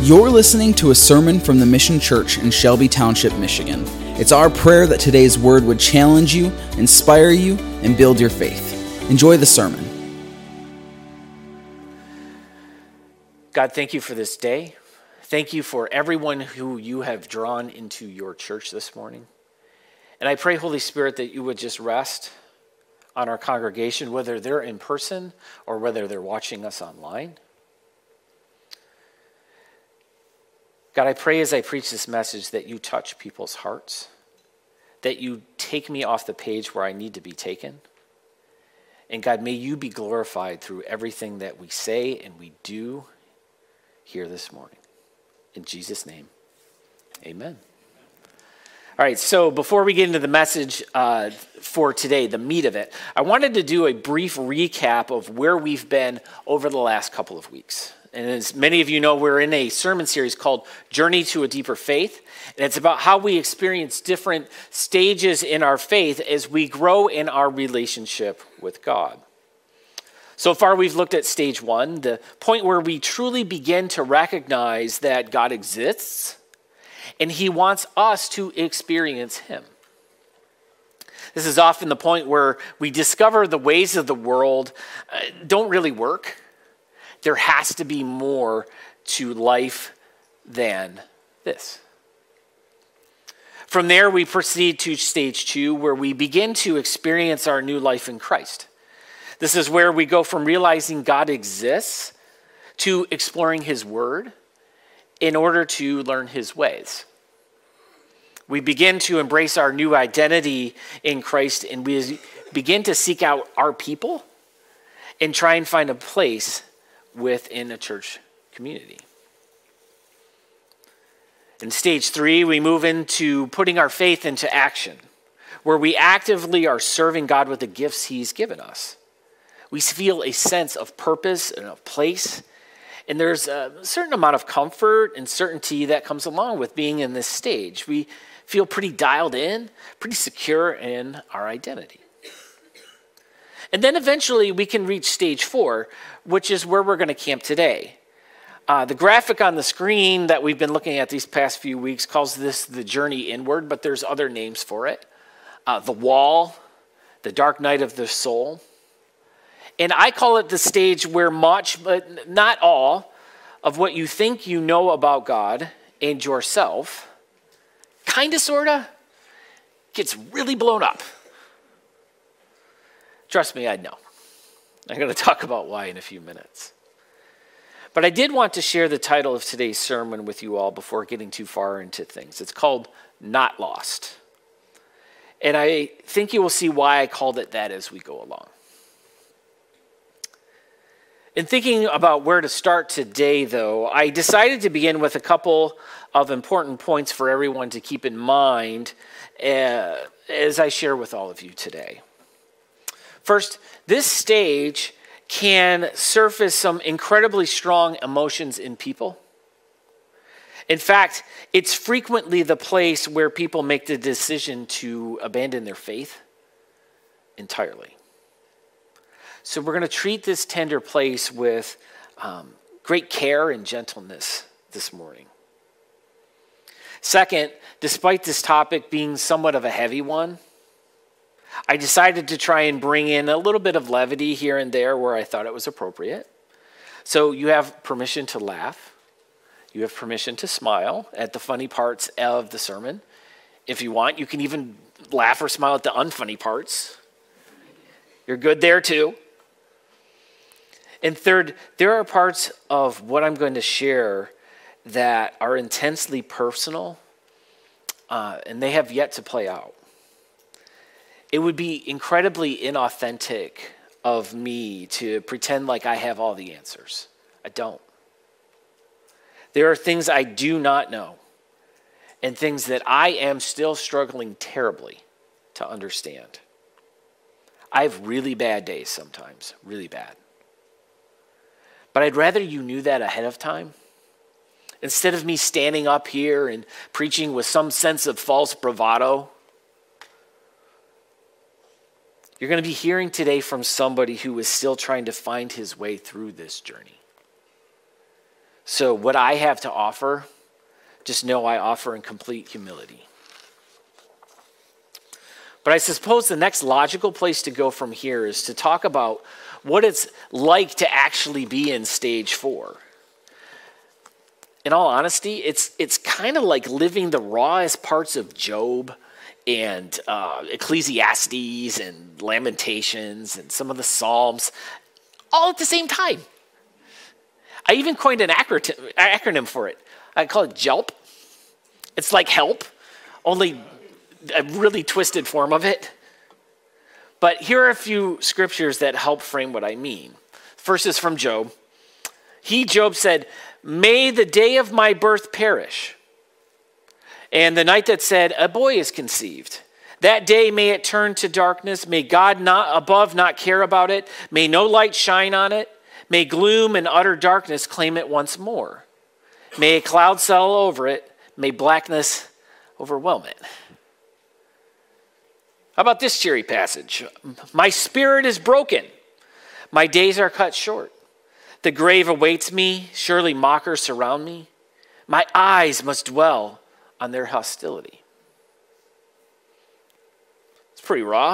You're listening to a sermon from the Mission Church in Shelby Township, Michigan. It's our prayer that today's word would challenge you, inspire you, and build your faith. Enjoy the sermon. God, thank you for this day. Thank you for everyone who you have drawn into your church this morning. And I pray, Holy Spirit, that you would just rest on our congregation, whether they're in person or whether they're watching us online. God, I pray as I preach this message that you touch people's hearts, that you take me off the page where I need to be taken. And God, may you be glorified through everything that we say and we do here this morning. In Jesus' name, amen. All right, so before we get into the message for today, the meat of it, I wanted to do a brief recap of where we've been over the last couple of weeks. And as many of you know, we're in a sermon series called Journey to a Deeper Faith. And it's about how we experience different stages in our faith as we grow in our relationship with God. So far, we've looked at stage one, the point where we truly begin to recognize that God exists and he wants us to experience him. This is often the point where we discover the ways of the world don't really work. There has to be more to life than this. From there, we proceed to stage two, where we begin to experience our new life in Christ. This is where we go from realizing God exists to exploring his word in order to learn his ways. We begin to embrace our new identity in Christ, and we begin to seek out our people and try and find a place within a church community. In stage three, we move into putting our faith into action, where we actively are serving God with the gifts he's given us. We feel a sense of purpose and of place, and there's a certain amount of comfort and certainty that comes along with being in this stage. We feel pretty dialed in, pretty secure in our identity. And then eventually we can reach stage four, which is where we're going to camp today. The graphic on the screen that we've been looking at these past few weeks calls this the journey inward, but there's other names for it. The wall, the dark night of the soul. And I call it the stage where much, but not all, of what you think you know about God and yourself, kind of, sort of, gets really blown up. Trust me, I know. I'm going to talk about why in a few minutes. But I did want to share the title of today's sermon with you all before getting too far into things. It's called Not Lost. And I think you will see why I called it that as we go along. In thinking about where to start today, though, I decided to begin with a couple of important points for everyone to keep in mind as I share with all of you today. First, this stage can surface some incredibly strong emotions in people. In fact, it's frequently the place where people make the decision to abandon their faith entirely. So we're going to treat this tender place with great care and gentleness this morning. Second, despite this topic being somewhat of a heavy one, I decided to try and bring in a little bit of levity here and there where I thought it was appropriate. So you have permission to laugh. You have permission to smile at the funny parts of the sermon. If you want, you can even laugh or smile at the unfunny parts. You're good there too. And third, there are parts of what I'm going to share that are intensely personal, and they have yet to play out. It would be incredibly inauthentic of me to pretend like I have all the answers. I don't. There are things I do not know, and things that I am still struggling terribly to understand. I have really bad days sometimes, really bad. But I'd rather you knew that ahead of time. Instead of me standing up here and preaching with some sense of false bravado, you're going to be hearing today from somebody who is still trying to find his way through this journey. So what I have to offer, just know I offer in complete humility. But I suppose the next logical place to go from here is to talk about what it's like to actually be in stage 4. In all honesty, it's kind of like living the rawest parts of Job and Ecclesiastes and Lamentations and some of the Psalms all at the same time. I even coined an acronym for it. I call it JELP. It's like help, only a really twisted form of it. But here are a few scriptures that help frame what I mean. First is from Job. Job said, "May the day of my birth perish, and the night that said, a boy is conceived. That day may it turn to darkness. May God not care about it. May no light shine on it. May gloom and utter darkness claim it once more. May a cloud settle over it. May blackness overwhelm it." How about this cheery passage? "My spirit is broken. My days are cut short. The grave awaits me. Surely mockers surround me. My eyes must dwell on their hostility." It's pretty raw.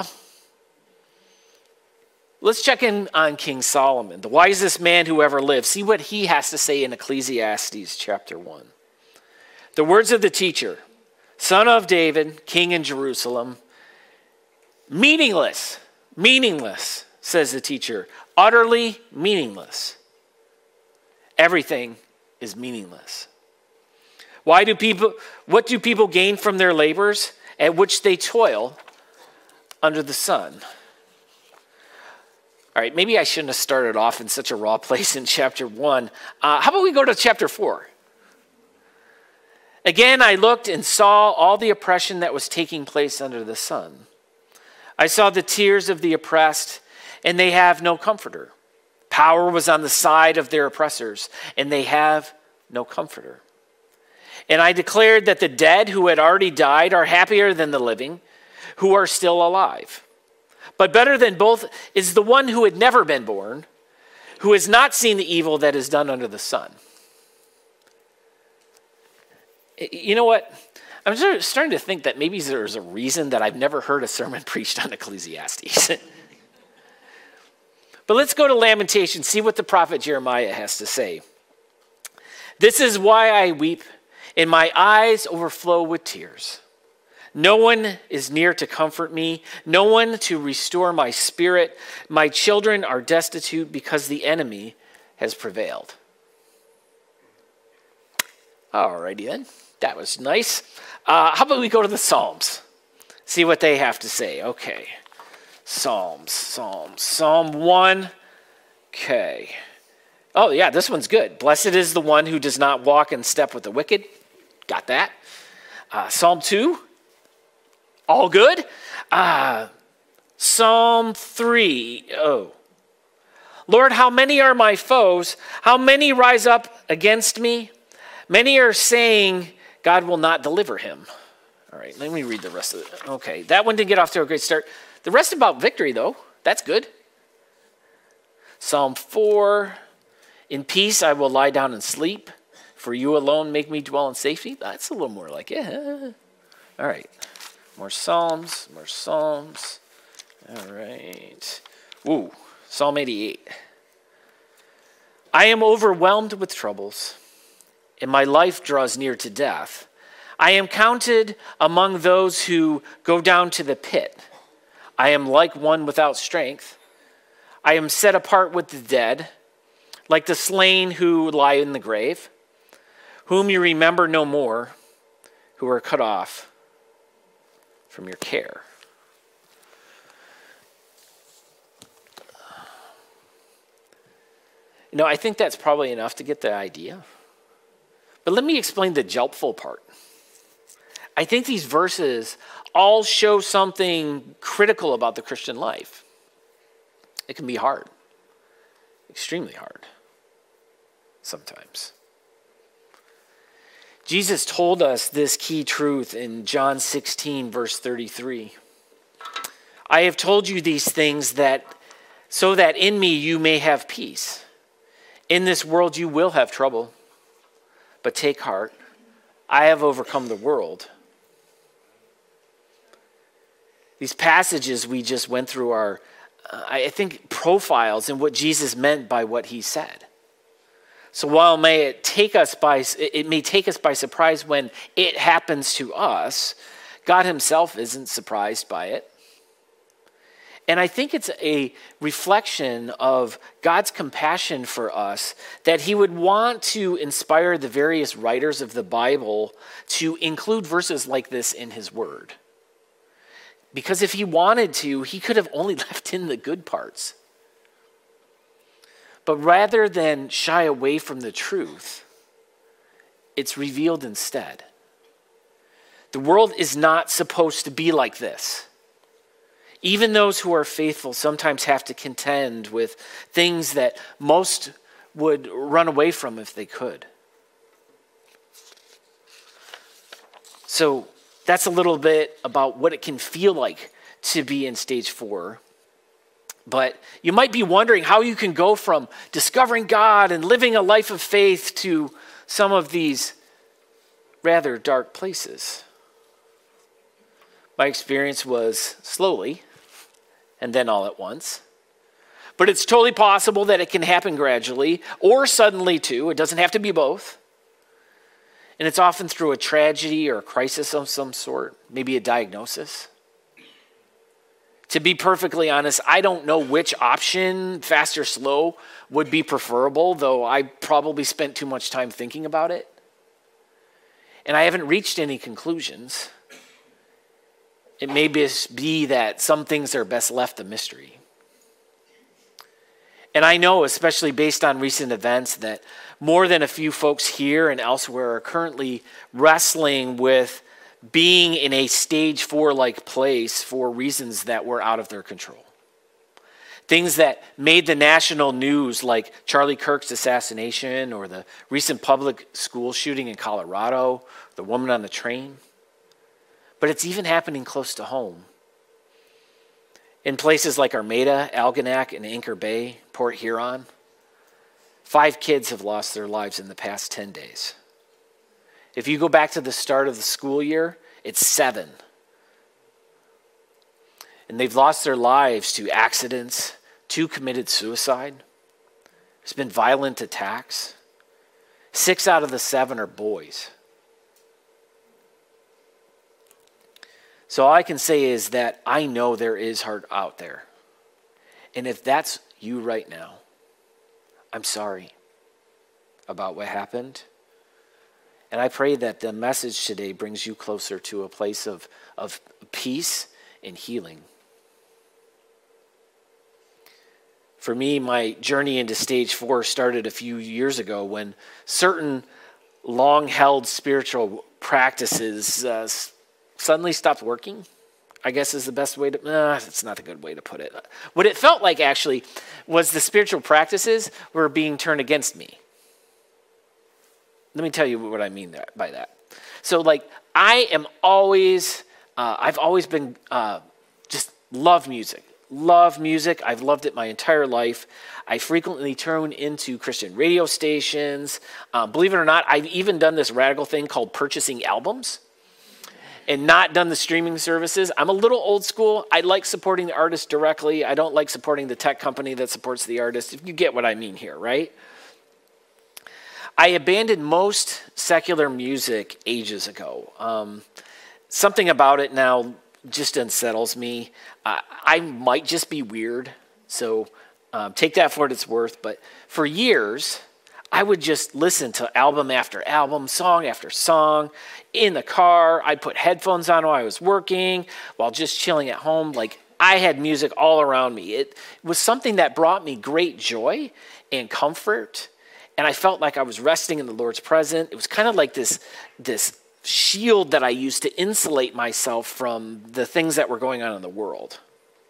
Let's check in on King Solomon, the wisest man who ever lived. See what he has to say in Ecclesiastes chapter 1. "The words of the teacher, son of David, king in Jerusalem, meaningless, says the teacher, utterly meaningless. Everything is meaningless. What do people gain from their labors at which they toil under the sun?" All right, maybe I shouldn't have started off in such a raw place in chapter 1. How about we go to chapter 4? "Again, I looked and saw all the oppression that was taking place under the sun. I saw the tears of the oppressed, and they have no comforter. Power was on the side of their oppressors, and they have no comforter. And I declared that the dead who had already died are happier than the living, who are still alive. But better than both is the one who had never been born, who has not seen the evil that is done under the sun." You know what? I'm starting to think that maybe there's a reason that I've never heard a sermon preached on Ecclesiastes. But let's go to Lamentations, see what the prophet Jeremiah has to say. "This is why I weep, and my eyes overflow with tears. No one is near to comfort me, no one to restore my spirit. My children are destitute because the enemy has prevailed." Alrighty then, that was nice. How about we go to the Psalms? See what they have to say. Okay, Psalm 1. Okay. Oh yeah, this one's good. "Blessed is the one who does not walk in step with the wicked." Got that. Psalm 2. All good. Psalm 3. Oh. "Lord, how many are my foes? How many rise up against me? Many are saying, God will not deliver him." All right, let me read the rest of it. Okay, that one didn't get off to a great start. The rest about victory, though, that's good. Psalm 4. "In peace I will lie down and sleep, for you alone make me dwell in safety." That's a little more like, yeah. All right, more Psalms. All right. Ooh, Psalm 88. "I am overwhelmed with troubles, and my life draws near to death. I am counted among those who go down to the pit. I am like one without strength. I am set apart with the dead, like the slain who lie in the grave, whom you remember no more, who are cut off from your care." You know, I think that's probably enough to get the idea. But let me explain the jelpful part. I think these verses all show something critical about the Christian life. It can be hard, extremely hard, sometimes. Jesus told us this key truth in John 16, verse 33. "I have told you these things so that in me you may have peace. In this world you will have trouble, but take heart. I have overcome the world. These passages we just went through are, I think, profiles in what Jesus meant by what he said. So while it may take us by surprise when it happens to us, God himself isn't surprised by it. And I think it's a reflection of God's compassion for us that he would want to inspire the various writers of the Bible to include verses like this in his word. Because if he wanted to, he could have only left in the good parts. But rather than shy away from the truth, it's revealed instead. The world is not supposed to be like this. Even those who are faithful sometimes have to contend with things that most would run away from if they could. So that's a little bit about what it can feel like to be in stage 4. But you might be wondering how you can go from discovering God and living a life of faith to some of these rather dark places. My experience was slowly and then all at once. But it's totally possible that it can happen gradually or suddenly too. It doesn't have to be both. And it's often through a tragedy or a crisis of some sort, maybe a diagnosis. To be perfectly honest, I don't know which option, fast or slow, would be preferable, though I probably spent too much time thinking about it. And I haven't reached any conclusions. It may be that some things are best left a mystery. And I know, especially based on recent events, that more than a few folks here and elsewhere are currently wrestling with being in a stage 4-like place for reasons that were out of their control. Things that made the national news, like Charlie Kirk's assassination or the recent public school shooting in Colorado, the woman on the train. But it's even happening close to home. In places like Armada, Algonac, and Anchor Bay, Port Huron, 5 kids have lost their lives in the past 10 days. If you go back to the start of the school year, it's 7. And they've lost their lives to accidents, 2 committed suicide. There's been violent attacks. 6 out of the 7 are boys. So all I can say is that I know there is heart out there. And if that's you right now, I'm sorry about what happened. And I pray that the message today brings you closer to a place of peace and healing. For me, my journey into stage 4 started a few years ago when certain long-held spiritual practices suddenly stopped working, I guess is the best way to, it's not a good way to put it. What it felt like actually was the spiritual practices were being turned against me. Let me tell you what I mean by that. So I've always been, just love music. I've loved it my entire life. I frequently tune into Christian radio stations. Believe it or not, I've even done this radical thing called purchasing albums and not done the streaming services. I'm a little old school. I like supporting the artist directly. I don't like supporting the tech company that supports the artist. If you get what I mean here, right? I abandoned most secular music ages ago. Something about it now just unsettles me. I might just be weird, so take that for what it's worth. But for years, I would just listen to album after album, song after song, in the car. I'd put headphones on while I was working, while just chilling at home. I had music all around me. It was something that brought me great joy and comfort, and I felt like I was resting in the Lord's presence. It was kind of like this shield that I used to insulate myself from the things that were going on in the world.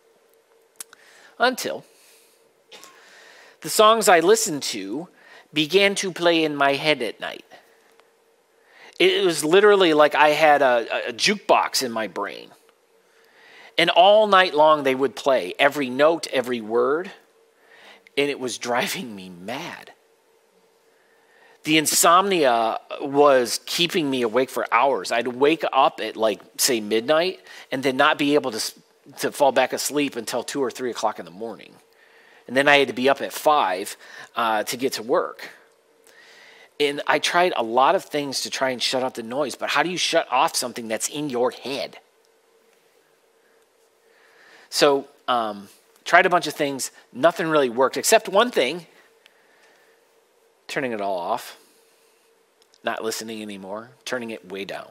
Until the songs I listened to began to play in my head at night. It was literally like I had a jukebox in my brain. And all night long they would play, every note, every word, and it was driving me mad. The insomnia was keeping me awake for hours. I'd wake up at like, say, midnight and then not be able to fall back asleep until 2 or 3 o'clock in the morning. And then I had to be up at 5 to get to work. And I tried a lot of things to try and shut out the noise, but how do you shut off something that's in your head? So tried a bunch of things. Nothing really worked except one thing, turning it all off, not listening anymore, turning it way down.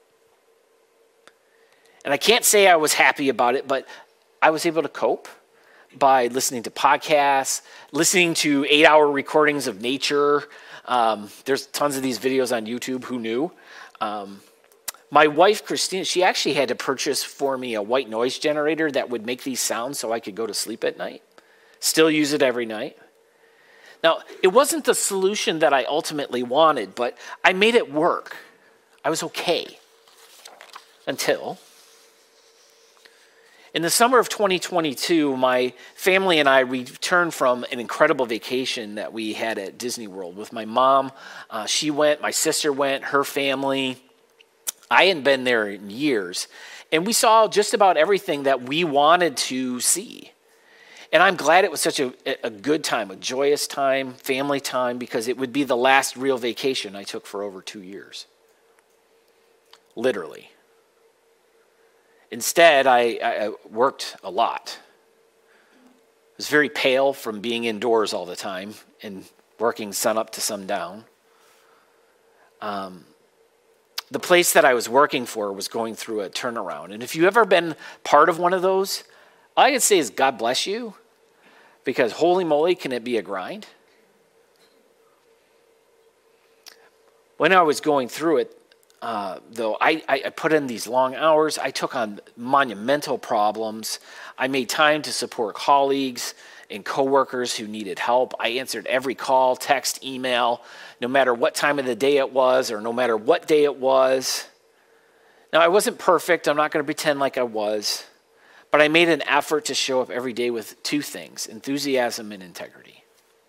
And I can't say I was happy about it, but I was able to cope by listening to podcasts, listening to 8-hour recordings of nature. There's tons of these videos on YouTube. Who knew? My wife, Christina, she actually had to purchase for me a white noise generator that would make these sounds so I could go to sleep at night. Still use it every night. Now, it wasn't the solution that I ultimately wanted, but I made it work. I was okay. Until in the summer of 2022, my family and I returned from an incredible vacation that we had at Disney World with my mom. She went, my sister went, her family. I hadn't been there in years. And we saw just about everything that we wanted to see. And I'm glad it was such a good time, a joyous time, family time, because it would be the last real vacation I took for over 2 years. Literally. Instead, I worked a lot. I was very pale from being indoors all the time and working sun up to sundown. The place that I was working for was going through a turnaround. And if you've ever been part of one of those, all I can say is God bless you, because holy moly, can it be a grind? When I was going through it, though, I put in these long hours. I took on monumental problems. I made time to support colleagues and coworkers who needed help. I answered every call, text, email, no matter what time of the day it was or no matter what day it was. Now, I wasn't perfect. I'm not going to pretend like I was. But I made an effort to show up every day with 2 things, enthusiasm and integrity.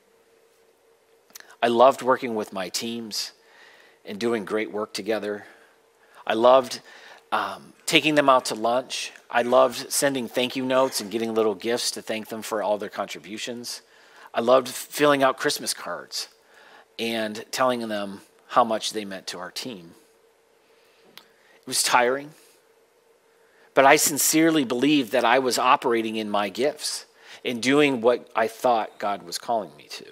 I loved working with my teams and doing great work together. I loved taking them out to lunch. I loved sending thank you notes and getting little gifts to thank them for all their contributions. I loved filling out Christmas cards and telling them how much they meant to our team. It was tiring, but I sincerely believed that I was operating in my gifts and doing what I thought God was calling me to.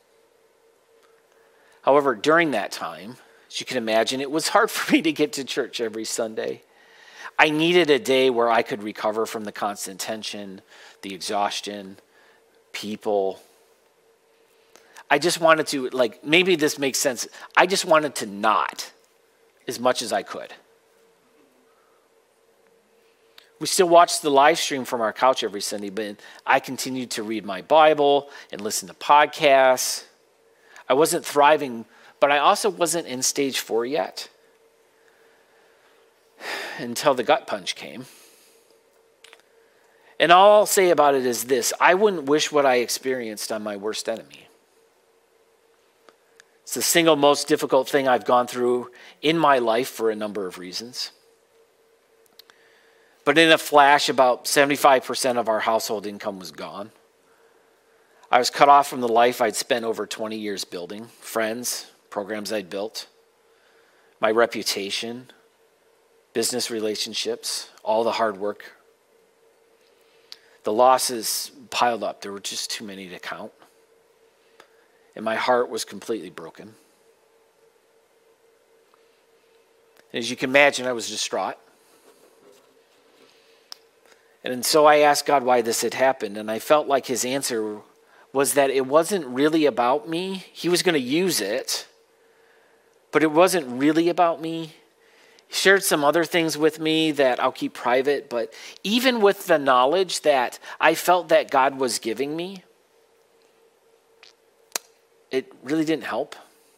However, during that time, as you can imagine, it was hard for me to get to church every Sunday. I needed a day where I could recover from the constant tension, the exhaustion, people. I just wanted to, maybe this makes sense. I just wanted to not as much as I could. We still watch the live stream from our couch every Sunday, but I continued to read my Bible and listen to podcasts. I wasn't thriving, but I also wasn't in stage 4 yet until the gut punch came. And all I'll say about it is this: I wouldn't wish what I experienced on my worst enemy. It's the single most difficult thing I've gone through in my life for a number of reasons. But in a flash, about 75% of our household income was gone. I was cut off from the life I'd spent over 20 years building, friends, programs I'd built, my reputation, business relationships, all the hard work. The losses piled up. There were just too many to count. And my heart was completely broken. And as you can imagine, I was distraught. And so I asked God why this had happened, and I felt like his answer was that it wasn't really about me. He was going to use it, but it wasn't really about me. He shared some other things with me that I'll keep private, but even with the knowledge that I felt that God was giving me, it really didn't help.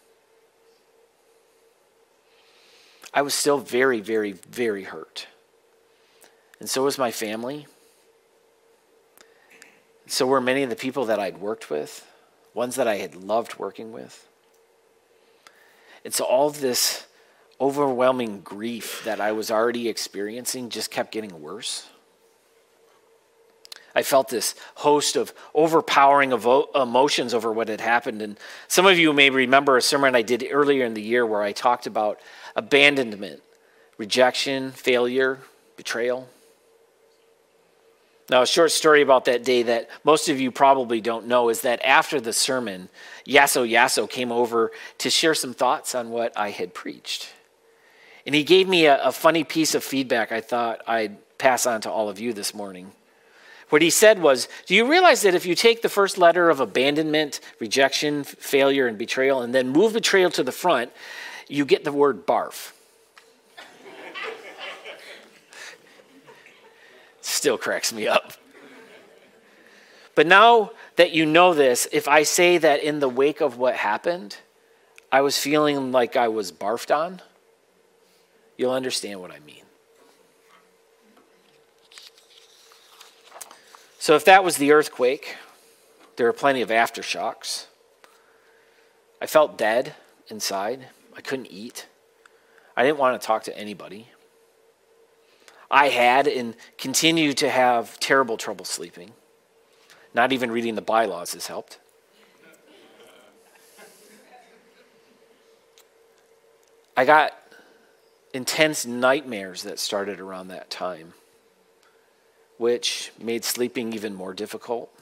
I was still very, very, very hurt. And so was my family. So were many of the people that I'd worked with, ones that I had loved working with. And so all of this overwhelming grief that I was already experiencing just kept getting worse. I felt this host of overpowering emotions over what had happened. And some of you may remember a sermon I did earlier in the year where I talked about abandonment, rejection, failure, betrayal. Now, a short story about that day that most of you probably don't know is that after the sermon, Yasso came over to share some thoughts on what I had preached. And he gave me a funny piece of feedback I thought I'd pass on to all of you this morning. What he said was, do you realize that if you take the first letter of abandonment, rejection, failure, and betrayal, and then move betrayal to the front, you get the word barf? Still cracks me up. But now that you know this, if I say that in the wake of what happened, I was feeling like I was barfed on, you'll understand what I mean. So if that was the earthquake, there are plenty of aftershocks. I felt dead inside. I couldn't eat. I didn't want to talk to anybody. I had and continue to have terrible trouble sleeping. Not even reading the bylaws has helped. I got intense nightmares that started around that time, which made sleeping even more difficult.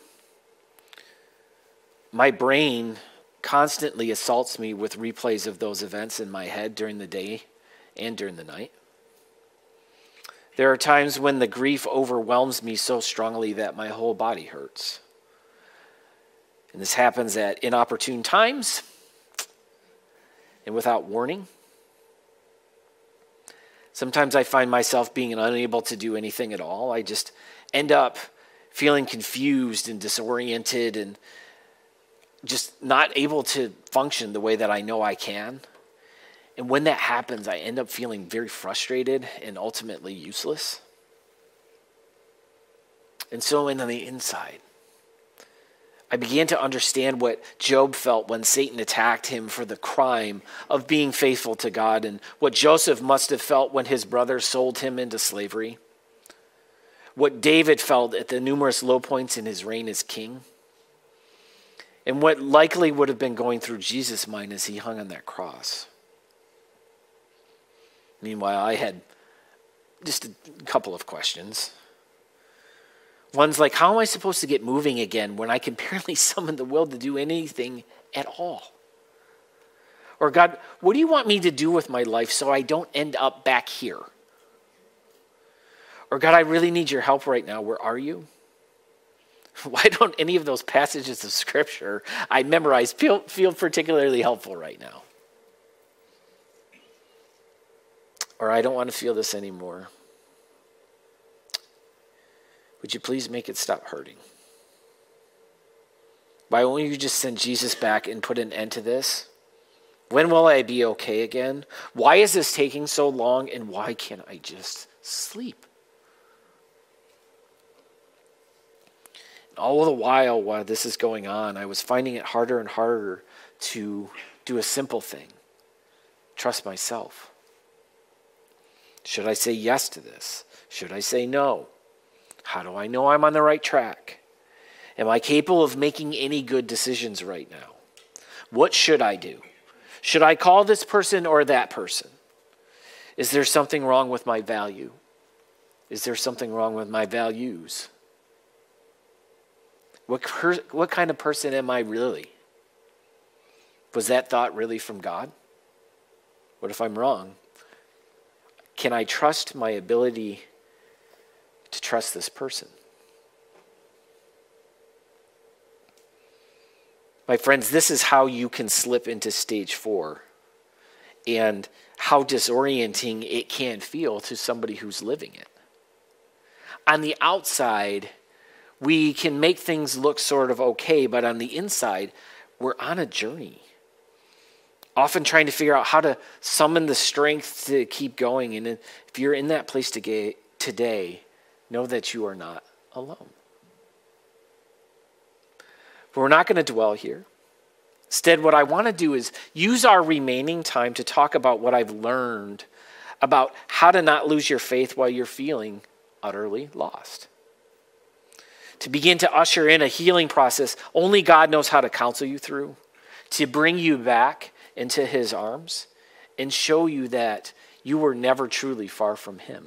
My brain constantly assaults me with replays of those events in my head during the day and during the night. There are times when the grief overwhelms me so strongly that my whole body hurts. And this happens at inopportune times and without warning. Sometimes I find myself being unable to do anything at all. I just end up feeling confused and disoriented and just not able to function the way that I know I can. And when that happens, I end up feeling very frustrated and ultimately useless. And so on the inside, I began to understand what Job felt when Satan attacked him for the crime of being faithful to God, and what Joseph must have felt when his brothers sold him into slavery, what David felt at the numerous low points in his reign as king, and what likely would have been going through Jesus' mind as he hung on that cross. Meanwhile, I had just a couple of questions. One's like, how am I supposed to get moving again when I can barely summon the will to do anything at all? Or God, what do you want me to do with my life so I don't end up back here? Or God, I really need your help right now. Where are you? Why don't any of those passages of Scripture I memorized feel particularly helpful right now? Or I don't want to feel this anymore. Would you please make it stop hurting? Why won't you just send Jesus back and put an end to this? When will I be okay again? Why is this taking so long, and why can't I just sleep? All the while this is going on, I was finding it harder and harder to do a simple thing. Trust myself. Should I say yes to this? Should I say no? How do I know I'm on the right track? Am I capable of making any good decisions right now? What should I do? Should I call this person or that person? Is there something wrong with my value? Is there something wrong with my values? What kind of person am I really? Was that thought really from God? What if I'm wrong? Can I trust my ability to trust this person? My friends, this is how you can slip into stage 4 and how disorienting it can feel to somebody who's living it. On the outside, we can make things look sort of okay, but on the inside, we're on a journey. Often trying to figure out how to summon the strength to keep going. And if you're in that place today, know that you are not alone. But we're not going to dwell here. Instead, what I want to do is use our remaining time to talk about what I've learned about how to not lose your faith while you're feeling utterly lost. To begin to usher in a healing process only God knows how to counsel you through, to bring you back into his arms and show you that you were never truly far from him.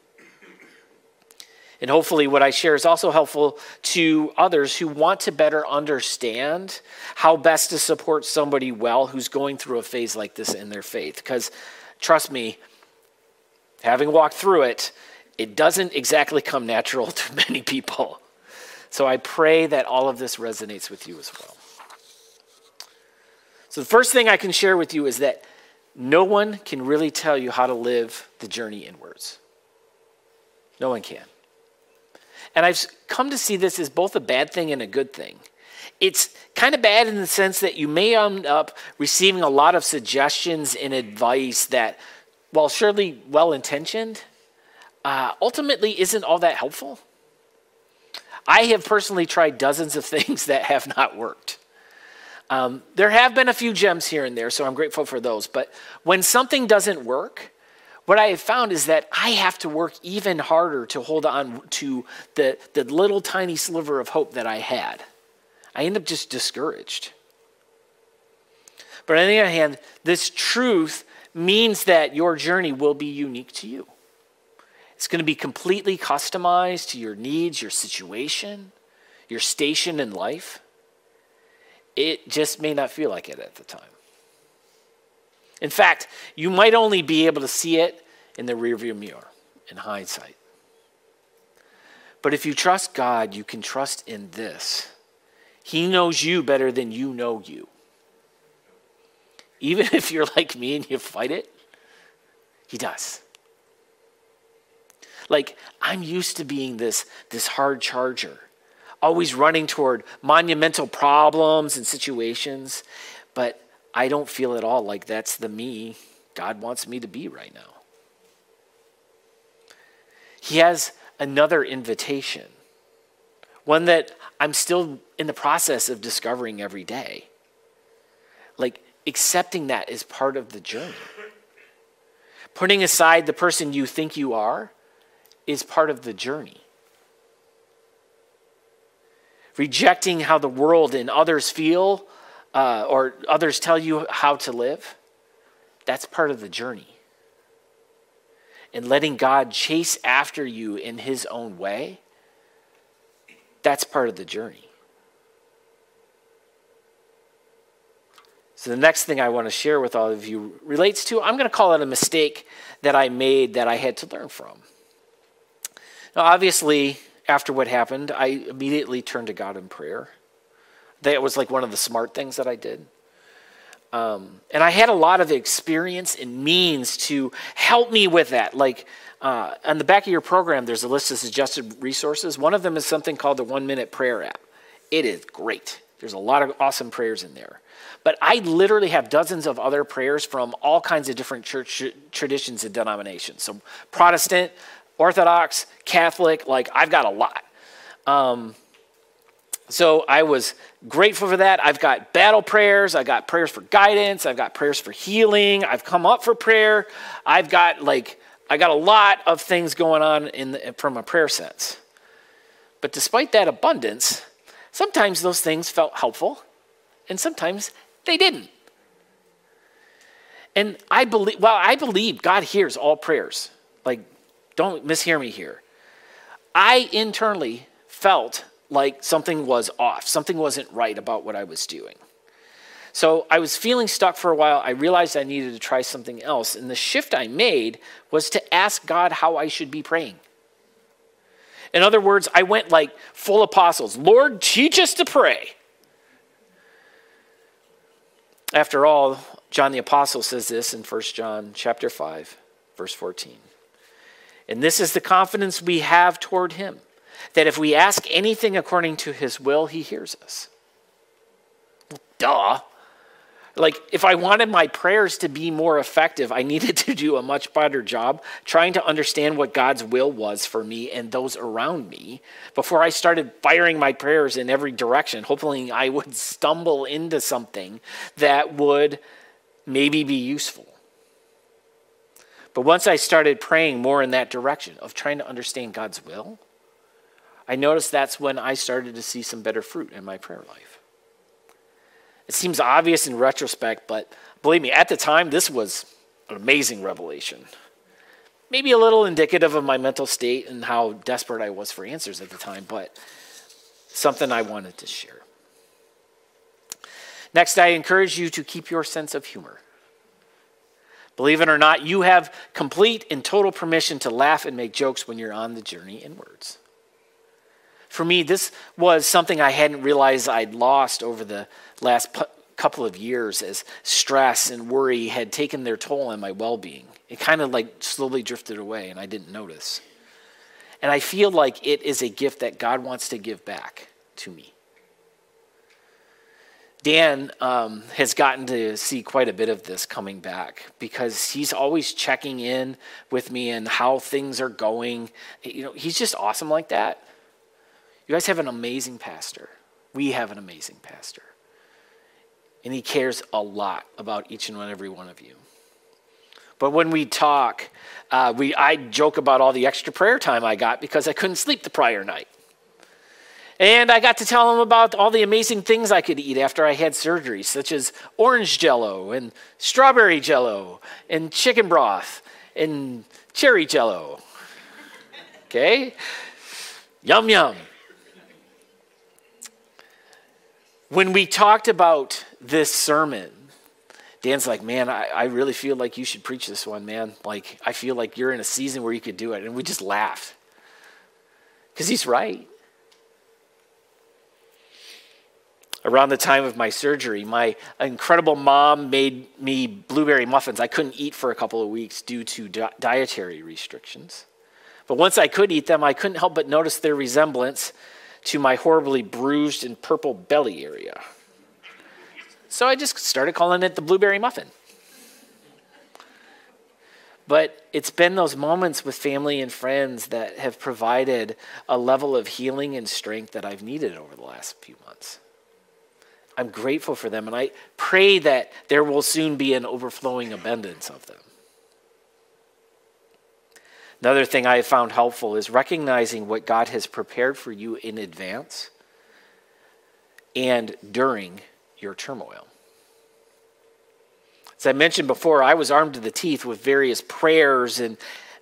And hopefully what I share is also helpful to others who want to better understand how best to support somebody well who's going through a phase like this in their faith. Because trust me, having walked through it, it doesn't exactly come natural to many people. So I pray that all of this resonates with you as well. So the first thing I can share with you is that no one can really tell you how to live the journey inwards. No one can. And I've come to see this as both a bad thing and a good thing. It's kind of bad in the sense that you may end up receiving a lot of suggestions and advice that, while surely well-intentioned, ultimately isn't all that helpful. I have personally tried dozens of things that have not worked. There have been a few gems here and there, so I'm grateful for those. But when something doesn't work, what I have found is that I have to work even harder to hold on to the little tiny sliver of hope that I had. I end up just discouraged. But on the other hand, this truth means that your journey will be unique to you. It's going to be completely customized to your needs, your situation, your station in life. It just may not feel like it at the time. In fact, you might only be able to see it in the rearview mirror, in hindsight. But if you trust God, you can trust in this. He knows you better than you know you. Even if you're like me and you fight it, he does. Like, I'm used to being this hard charger, always running toward monumental problems and situations, but I don't feel at all like that's the me God wants me to be right now. He has another invitation, one that I'm still in the process of discovering every day. Like, accepting that is part of the journey. Putting aside the person you think you are is part of the journey. Rejecting how the world and others feel or others tell you how to live, that's part of the journey. And letting God chase after you in his own way, that's part of the journey. So the next thing I want to share with all of you relates to, I'm going to call it a mistake that I made that I had to learn from. Now, obviously, after what happened, I immediately turned to God in prayer. That was like one of the smart things that I did. And I had a lot of experience and means to help me with that. Like on the back of your program, there's a list of suggested resources. One of them is something called the 1 Minute Prayer app. It is great. There's a lot of awesome prayers in there. But I literally have dozens of other prayers from all kinds of different church traditions and denominations. So Protestant, Orthodox, Catholic, like I've got a lot. So I was grateful for that. I've got battle prayers. I've got prayers for guidance. I've got prayers for healing. I've come up for prayer. I got a lot of things going on from a prayer sense. But despite that abundance, sometimes those things felt helpful and sometimes they didn't. And I believe God hears all prayers. Like, don't mishear me here. I internally felt like something was off. Something wasn't right about what I was doing. So I was feeling stuck for a while. I realized I needed to try something else. And the shift I made was to ask God how I should be praying. In other words, I went like full apostles. Lord, teach us to pray. After all, John the Apostle says this in 1 John chapter 5, verse 14. And this is the confidence we have toward him, that if we ask anything according to his will, he hears us. Duh. Like, if I wanted my prayers to be more effective, I needed to do a much better job trying to understand what God's will was for me and those around me before I started firing my prayers in every direction, hoping I would stumble into something that would maybe be useful. But once I started praying more in that direction of trying to understand God's will, I noticed that's when I started to see some better fruit in my prayer life. It seems obvious in retrospect, but believe me, at the time, this was an amazing revelation. Maybe a little indicative of my mental state and how desperate I was for answers at the time, but something I wanted to share. Next, I encourage you to keep your sense of humor. Believe it or not, you have complete and total permission to laugh and make jokes when you're on the journey inwards. For me, this was something I hadn't realized I'd lost over the last couple of years as stress and worry had taken their toll on my well-being. It kind of like slowly drifted away and I didn't notice. And I feel like it is a gift that God wants to give back to me. Dan has gotten to see quite a bit of this coming back because he's always checking in with me and how things are going. You know, he's just awesome like that. You guys have an amazing pastor. We have an amazing pastor. And he cares a lot about each and every one of you. But when we talk, I joke about all the extra prayer time I got because I couldn't sleep the prior night. And I got to tell him about all the amazing things I could eat after I had surgery, such as orange jello and strawberry jello and chicken broth and cherry jello. Okay? Yum, yum. When we talked about this sermon, Dan's like, man, I really feel like you should preach this one, man. Like, I feel like you're in a season where you could do it. And we just laughed. Because he's right. Around the time of my surgery, my incredible mom made me blueberry muffins I couldn't eat for a couple of weeks due to dietary restrictions. But once I could eat them, I couldn't help but notice their resemblance to my horribly bruised and purple belly area. So I just started calling it the blueberry muffin. But it's been those moments with family and friends that have provided a level of healing and strength that I've needed over the last few months. I'm grateful for them, and I pray that there will soon be an overflowing abundance of them. Another thing I have found helpful is recognizing what God has prepared for you in advance and during your turmoil. As I mentioned before, I was armed to the teeth with various prayers and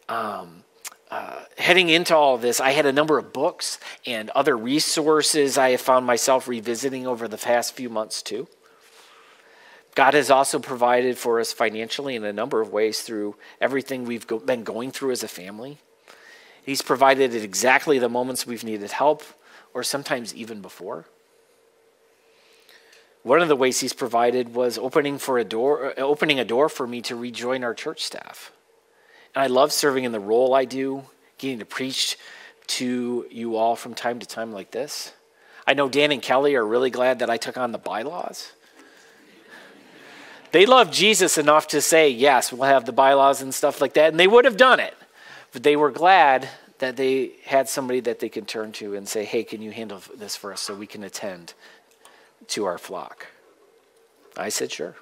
heading into all of this, I had a number of books and other resources I have found myself revisiting over the past few months too. God has also provided for us financially in a number of ways through everything we've been going through as a family. He's provided at exactly the moments we've needed help, or sometimes even before. One of the ways he's provided was opening a door for me to rejoin our church staff. And I love serving in the role I do, getting to preach to you all from time to time like this. I know Dan and Kelly are really glad that I took on the bylaws. They love Jesus enough to say, yes, we'll have the bylaws and stuff like that, and they would have done it. But they were glad that they had somebody that they could turn to and say, hey, can you handle this for us so we can attend to our flock? I said, sure.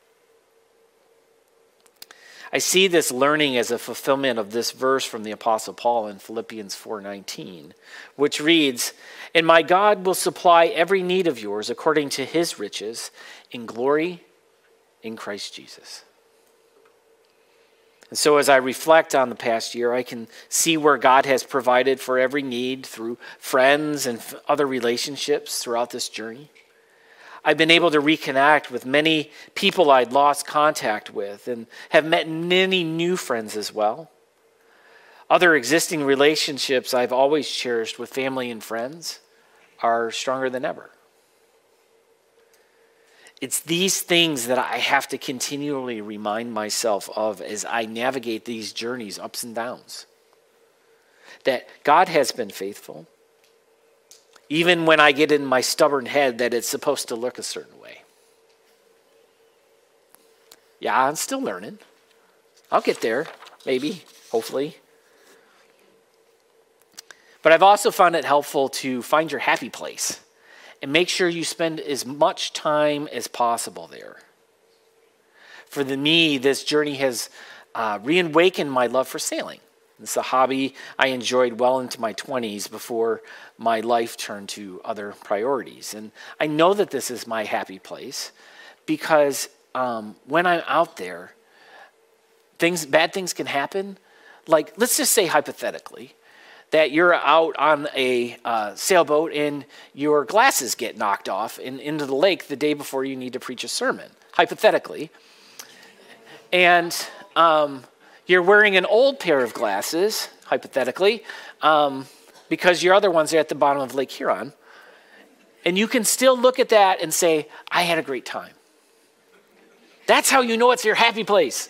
I see this learning as a fulfillment of this verse from the Apostle Paul in Philippians 4:19, which reads, and my God will supply every need of yours according to his riches in glory in Christ Jesus. And so as I reflect on the past year, I can see where God has provided for every need through friends and other relationships throughout this journey. I've been able to reconnect with many people I'd lost contact with and have met many new friends as well. Other existing relationships I've always cherished with family and friends are stronger than ever. It's these things that I have to continually remind myself of as I navigate these journeys, ups and downs. That God has been faithful, even when I get in my stubborn head that it's supposed to look a certain way. Yeah, I'm still learning. I'll get there, maybe, hopefully. But I've also found it helpful to find your happy place and make sure you spend as much time as possible there. For me, this journey has reawakened my love for sailing. It's a hobby I enjoyed well into my 20s before my life turned to other priorities. And I know that this is my happy place because when I'm out there, bad things can happen. Like, let's just say hypothetically that you're out on a sailboat and your glasses get knocked off into the lake the day before you need to preach a sermon, hypothetically. And you're wearing an old pair of glasses, hypothetically, because your other ones are at the bottom of Lake Huron. And you can still look at that and say, I had a great time. That's how you know it's your happy place.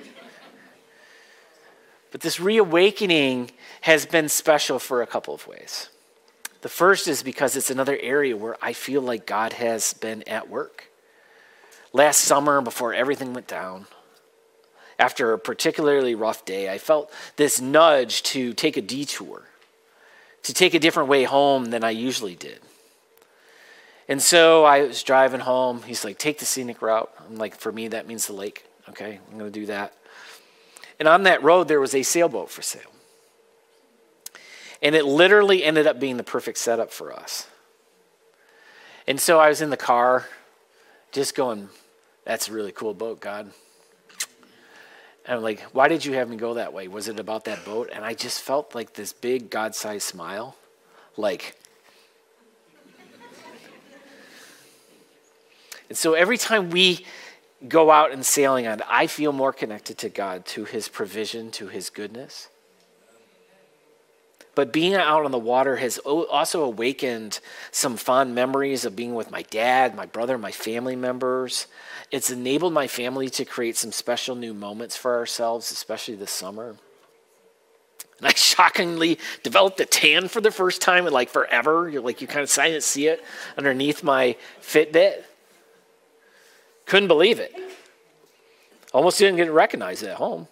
But this reawakening has been special for a couple of ways. The first is because it's another area where I feel like God has been at work. Last summer, before everything went down, after a particularly rough day, I felt this nudge to take a detour, to take a different way home than I usually did. And so I was driving home. He's like, take the scenic route. I'm like, for me, that means the lake. Okay, I'm going to do that. And on that road, there was a sailboat for sale. And it literally ended up being the perfect setup for us. And so I was in the car just going, that's a really cool boat, God. And I'm like, why did you have me go that way? Was it about that boat? And I just felt like this big God-sized smile. Like, and so every time we go out and sailing on, I feel more connected to God, to his provision, to his goodness. But being out on the water has also awakened some fond memories of being with my dad, my brother, my family members. It's enabled my family to create some special new moments for ourselves, especially this summer. And I shockingly developed a tan for the first time in like forever. You kind of see it underneath my Fitbit. Couldn't believe it. Almost didn't get recognized at home.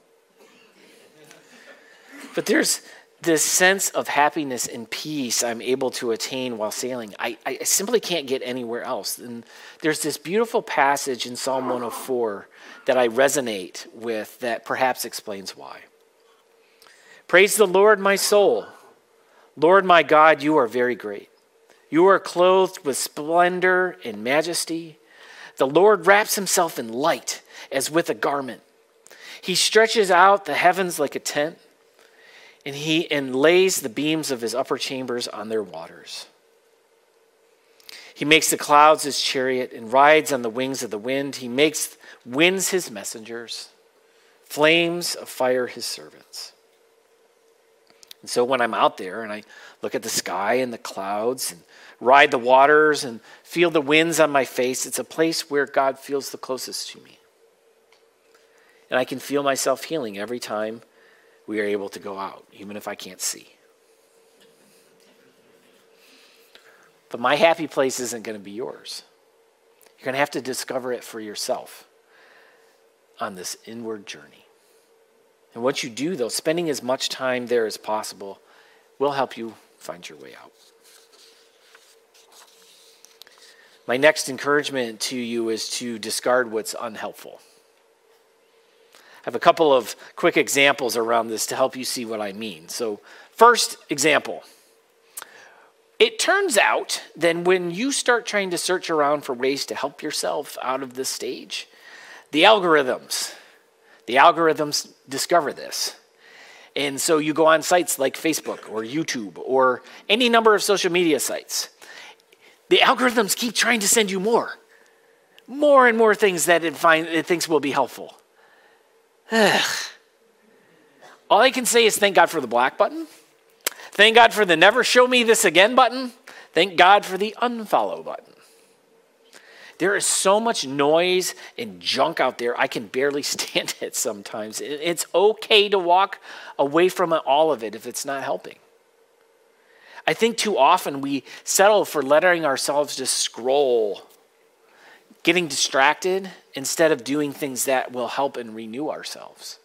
But there's this sense of happiness and peace I'm able to attain while sailing. I simply can't get anywhere else. And there's this beautiful passage in Psalm 104 that I resonate with that perhaps explains why. Praise the Lord, my soul. Lord, my God, you are very great. You are clothed with splendor and majesty. The Lord wraps himself in light as with a garment. He stretches out the heavens like a tent, and he lays the beams of his upper chambers on their waters. He makes the clouds his chariot and rides on the wings of the wind. He makes winds his messengers, flames of fire his servants. And so when I'm out there and I look at the sky and the clouds and ride the waters and feel the winds on my face, it's a place where God feels the closest to me. And I can feel myself healing every time we are able to go out, even if I can't see. But my happy place isn't going to be yours. You're going to have to discover it for yourself on this inward journey. And once you do, though, spending as much time there as possible will help you find your way out. My next encouragement to you is to discard what's unhelpful. I have a couple of quick examples around this to help you see what I mean. So, first example. It turns out that when you start trying to search around for ways to help yourself out of this stage, the algorithms discover this. And so you go on sites like Facebook or YouTube or any number of social media sites. The algorithms keep trying to send you more and more things that it thinks will be helpful. All I can say is thank God for the black button. Thank God for the never show me this again button. Thank God for the unfollow button. There is so much noise and junk out there, I can barely stand it sometimes. It's okay to walk away from all of it if it's not helping. I think too often we settle for letting ourselves just scroll getting distracted instead of doing things that will help and renew ourselves.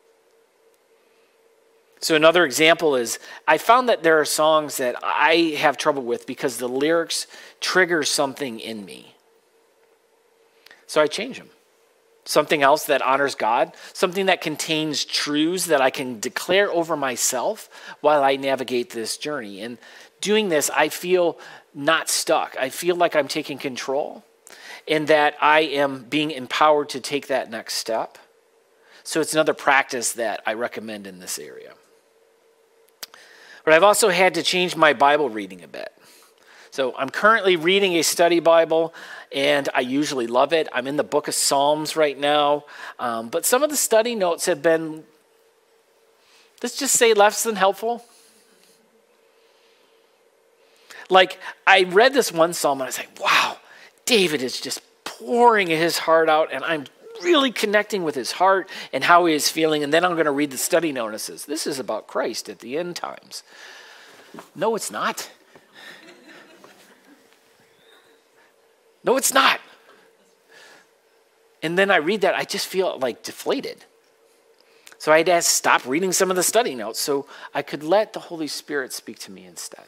So another example is I found that there are songs that I have trouble with because the lyrics trigger something in me. So I change them. Something else that honors God, something that contains truths that I can declare over myself while I navigate this journey. And doing this, I feel not stuck. I feel like I'm taking control and that I am being empowered to take that next step. So it's another practice that I recommend in this area. But I've also had to change my Bible reading a bit. So I'm currently reading a study Bible, and I usually love it. I'm in the book of Psalms right now. But some of the study notes have been, let's just say, less than helpful. Like, I read this one psalm, and I was like, wow, David is just pouring his heart out, and I'm really connecting with his heart and how he is feeling. And then I'm going to read the study notices. This is about Christ at the end times. No, it's not. No, it's not. And then I read that, I just feel like deflated. So I had to stop reading some of the study notes so I could let the Holy Spirit speak to me instead.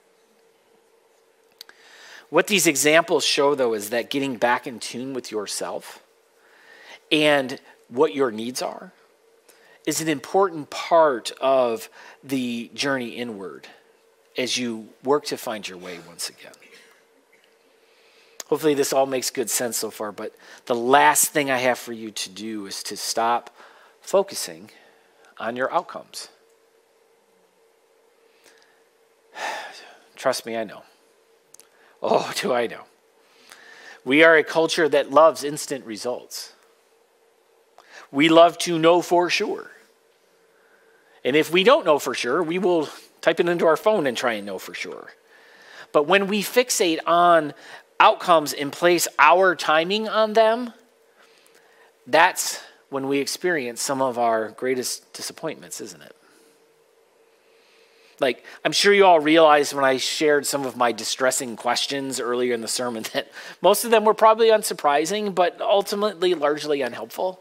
What these examples show, though, is that getting back in tune with yourself and what your needs are is an important part of the journey inward as you work to find your way once again. Hopefully this all makes good sense so far, but the last thing I have for you to do is to stop focusing on your outcomes. Trust me, I know. Oh, do I know. We are a culture that loves instant results. We love to know for sure. And if we don't know for sure, we will type it into our phone and try and know for sure. But when we fixate on outcomes and place our timing on them, that's when we experience some of our greatest disappointments, isn't it? Like, I'm sure you all realized when I shared some of my distressing questions earlier in the sermon that most of them were probably unsurprising, but ultimately largely unhelpful.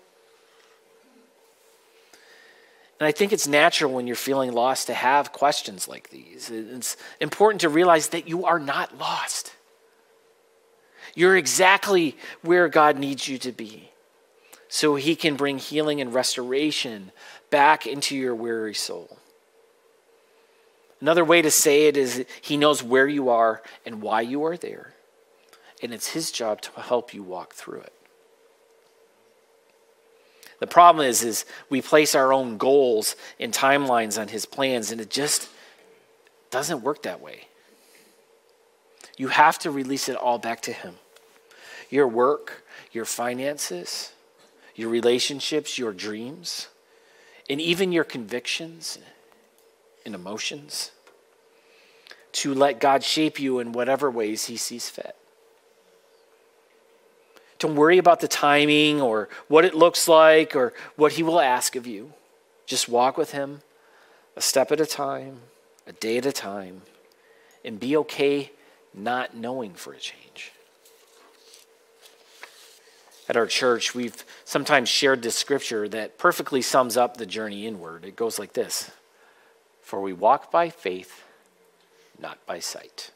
And I think it's natural when you're feeling lost to have questions like these. It's important to realize that you are not lost. You're exactly where God needs you to be so he can bring healing and restoration back into your weary soul. Another way to say it is he knows where you are and why you are there, and it's his job to help you walk through it. The problem is we place our own goals and timelines on his plans, and it just doesn't work that way. You have to release it all back to him. Your work, your finances, your relationships, your dreams, and even your convictions and emotions, to let God shape you in whatever ways he sees fit. Don't worry about the timing or what it looks like or what he will ask of you. Just walk with him a step at a time, a day at a time, and be okay not knowing for a change. At our church, we've sometimes shared this scripture that perfectly sums up the journey inward. It goes like this: for we walk by faith, not by sight.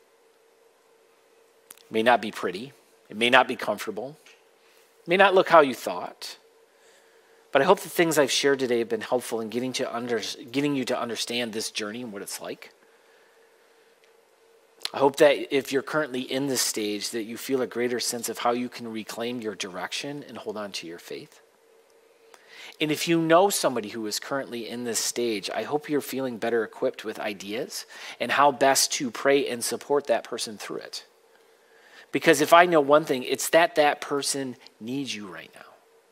It may not be pretty. It may not be comfortable. It may not look how you thought. But I hope the things I've shared today have been helpful in getting you to understand this journey and what it's like. I hope that if you're currently in this stage, that you feel a greater sense of how you can reclaim your direction and hold on to your faith. And if you know somebody who is currently in this stage, I hope you're feeling better equipped with ideas and how best to pray and support that person through it. Because if I know one thing, it's that person needs you right now.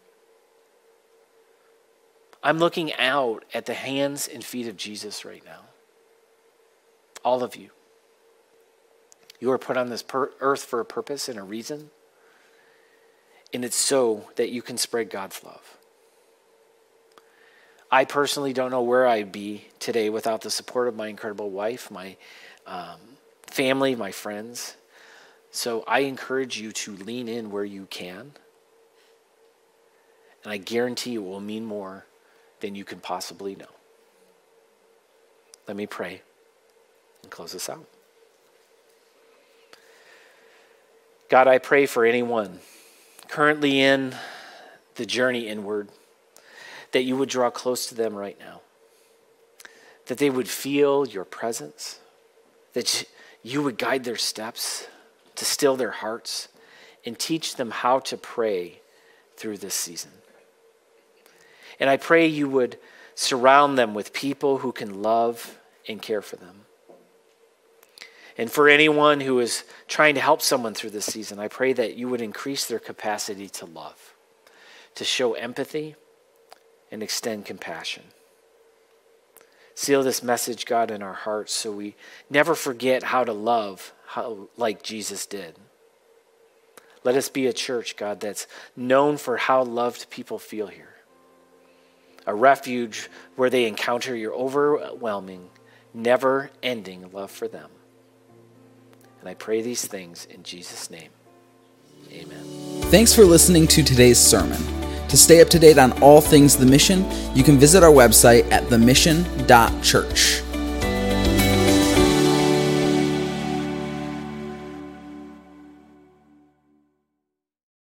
I'm looking out at the hands and feet of Jesus right now. All of you. You are put on this earth for a purpose and a reason. And it's so that you can spread God's love. I personally don't know where I'd be today without the support of my incredible wife, my family, my friends. So I encourage you to lean in where you can. And I guarantee it will mean more than you can possibly know. Let me pray and close this out. God, I pray for anyone currently in the journey inward, that you would draw close to them right now, that they would feel your presence, that you would guide their steps, to still their hearts, and teach them how to pray through this season. And I pray you would surround them with people who can love and care for them. And for anyone who is trying to help someone through this season, I pray that you would increase their capacity to love, to show empathy, and extend compassion. Seal this message, God, in our hearts so we never forget how to love like Jesus did. Let us be a church, God, that's known for how loved people feel here. A refuge where they encounter your overwhelming, never-ending love for them. And I pray these things in Jesus' name. Amen. Thanks for listening to today's sermon. To stay up to date on all things The Mission, you can visit our website at themission.church.